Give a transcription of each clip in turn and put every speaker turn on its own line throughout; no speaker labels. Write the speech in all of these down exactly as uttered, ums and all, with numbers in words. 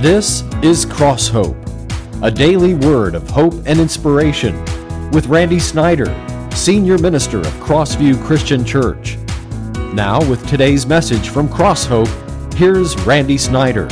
This is Cross Hope, a daily word of hope and inspiration with Randy Snyder, Senior Minister of Crossview Christian Church. Now with today's message from Cross Hope, here's Randy Snyder.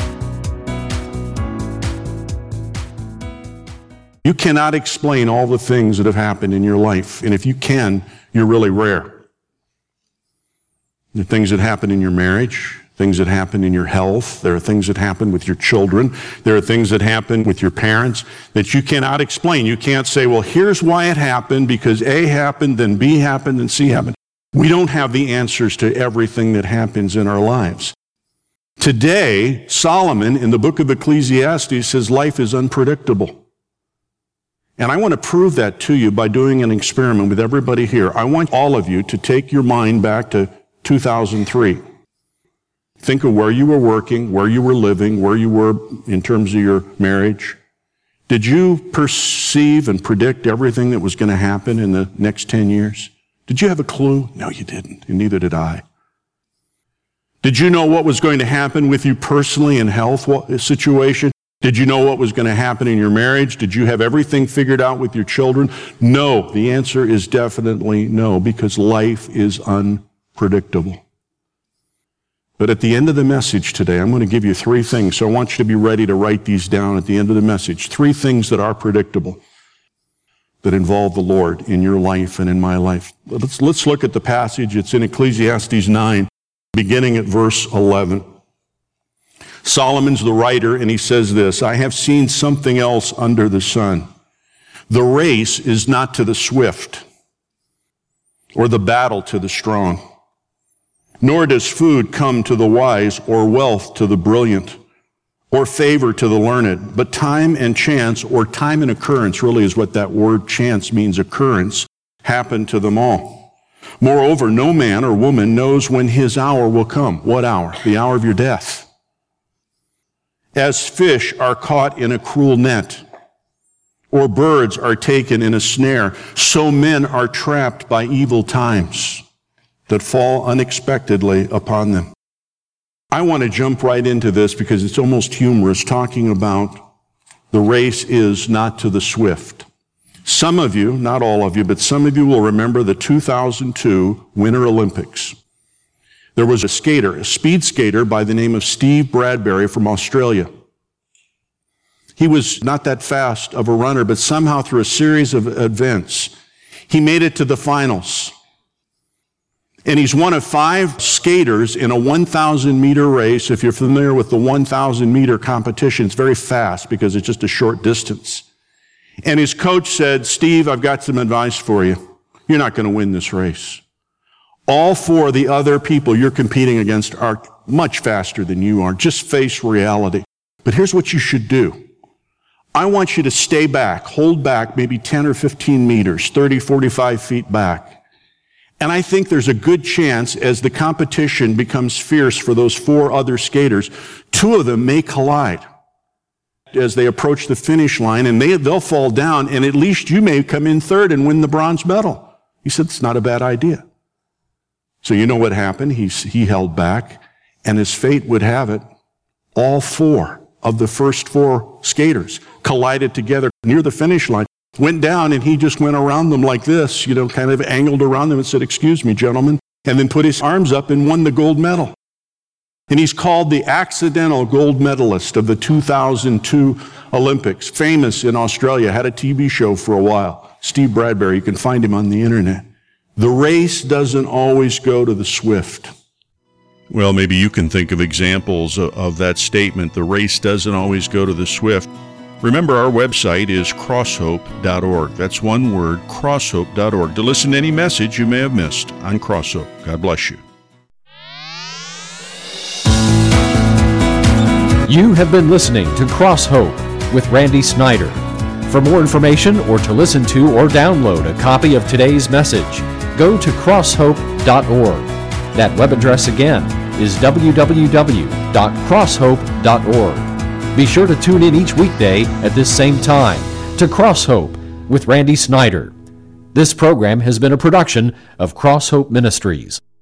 You cannot explain all the things that have happened in your life, and if you can, you're really rare. The things that happen in your marriage, things that happen in your health, there are things that happen with your children, there are things that happen with your parents that you cannot explain. You can't say, well, here's why it happened, because A happened, then B happened, then C happened. We don't have the answers to everything that happens in our lives. Today, Solomon in the book of Ecclesiastes says life is unpredictable. And I want to prove that to you by doing an experiment with everybody here. I want all of you to take your mind back to two thousand three. Think of where you were working, where you were living, where you were in terms of your marriage. Did you perceive and predict everything that was going to happen in the next ten years? Did you have a clue? No, you didn't, and neither did I. Did you know what was going to happen with you personally in health what, situation? Did you know what was going to happen in your marriage? Did you have everything figured out with your children? No, the answer is definitely no, because life is unpredictable. But at the end of the message today, I'm going to give you three things. So I want you to be ready to write these down at the end of the message. Three things that are predictable, that involve the Lord in your life and in my life. Let's, let's look at the passage. It's in Ecclesiastes nine, beginning at verse eleven. Solomon's the writer, and he says this, I have seen something else under the sun. The race is not to the swift, or the battle to the strong. Nor does food come to the wise, or wealth to the brilliant, or favor to the learned. But time and chance, or time and occurrence, really is what that word chance means, occurrence, happen to them all. Moreover, no man or woman knows when his hour will come. What hour? The hour of your death. As fish are caught in a cruel net, or birds are taken in a snare, so men are trapped by evil times that fall unexpectedly upon them. I want to jump right into this because it's almost humorous, talking about the race is not to the swift. Some of you, not all of you, but some of you will remember the two thousand two Winter Olympics. There was a skater, a speed skater by the name of Steve Bradbury from Australia. He was not that fast of a runner, but somehow through a series of events, he made it to the finals. And he's one of five skaters in a one thousand meter race. If you're familiar with the one thousand meter competition, it's very fast because it's just a short distance. And his coach said, Steve, I've got some advice for you. You're not going to win this race. All four of the other people you're competing against are much faster than you are. Just face reality. But here's what you should do. I want you to stay back, hold back maybe ten or fifteen meters, thirty, forty-five feet back. And I think there's a good chance as the competition becomes fierce for those four other skaters, two of them may collide as they approach the finish line, and they, they'll fall down, and at least you may come in third and win the bronze medal. He said, it's not a bad idea. So you know what happened? He, he held back, and as fate would have it, all four of the first four skaters collided together near the finish line. Went down, and he just went around them like this, you know, kind of angled around them and said, excuse me, gentlemen, and then put his arms up and won the gold medal. And he's called the accidental gold medalist of the two thousand two Olympics, famous in Australia, had a T V show for a while. Steve Bradbury, you can find him on the internet. The race doesn't always go to the swift. Well, maybe you can think of examples of, of that statement, the race doesn't always go to the swift. Remember, our website is crosshope dot org. That's one word, crosshope dot org, to listen to any message you may have missed on Crosshope. God bless you.
You have been listening to Cross Hope with Randy Snyder. For more information or to listen to or download a copy of today's message, go to crosshope dot org. That web address again is w w w dot crosshope dot org. Be sure to tune in each weekday at this same time to Cross Hope with Randy Snyder. This program has been a production of Cross Hope Ministries.